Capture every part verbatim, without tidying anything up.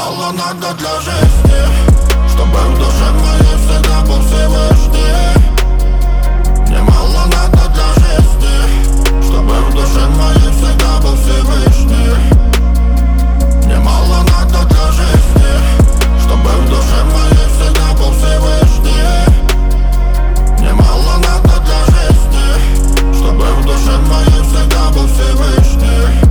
мало надо для жизни, чтобы в душе моей всегда был Всевышний. Мне мало надо для жизни, чтобы в душе моей всегда был Всевышний. Мне мало надо для жизни, чтобы в душе моей всегда был Всевышний. Мне мало надо для жизни, чтобы в душе моей всегда был Всевышний.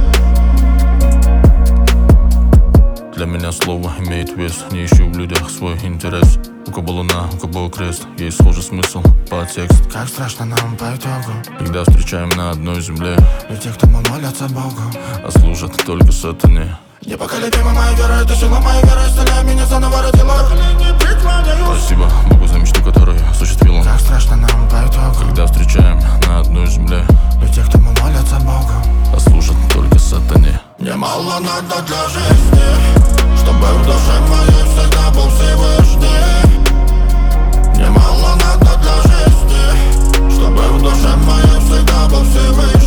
Для меня слово имеет вес, не ищу в людях свой интерес. У кого луна, у кого крест, есть схожий смысл, подтекст. Как страшно нам по итогу, когда встречаем на одной земле людей, кто молятся Богу, а служат только сатане. Непоколебима моя вера, это сила моей веры, исцеляй меня, заново родила. Спасибо Богу за мечту, которую осуществил. Как страшно нам по итогу, когда встречаем на одной земле людей, кто молятся Богу, а служат только сатане. Мне мало надо для жизни, чтобы в душе моей всегда был Всевышний. Мне мало надо для жизни, чтобы в душе моей всегда был Всевышний.